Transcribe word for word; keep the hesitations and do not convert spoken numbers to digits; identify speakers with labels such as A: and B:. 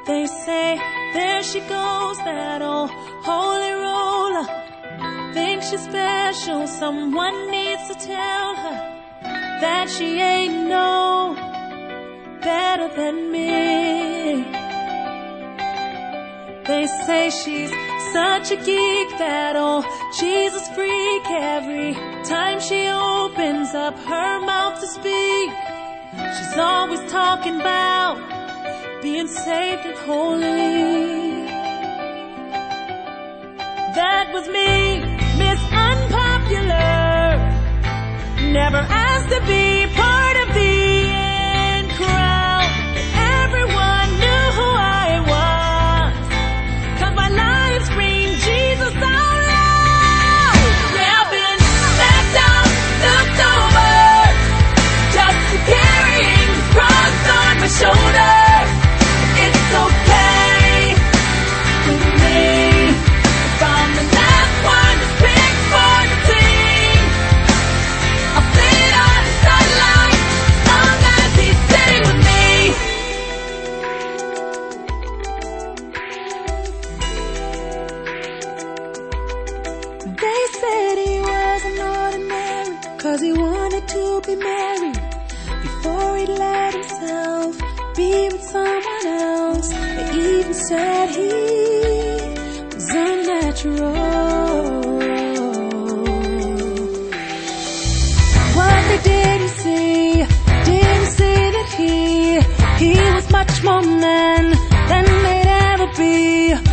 A: They say, there she goes, that old holy roller. Thinks she's special, someone needs to tell her that she ain't no better than me. They say she's such a geek, that old Jesus freak. Every time she opens up her mouth to speak, she's always talking about being saved and holy. That was me, Miss Unpopular, never asked to be part of the in crowd. Everyone knew who I was, 'cause my life screamed Jesus out loud. Yeah, I've been left out, looked over, just carrying the cross on my shoulder. It's okay with me if I'm the last one to pick for the team. I'll sit on the sideline as long as he's sitting with me. They said he wasn't ordinary, 'cause he wanted to be married before he let himself be with someone else. They even said he was unnatural. What they didn't see, didn't see that he, he was much more man than they'd ever be.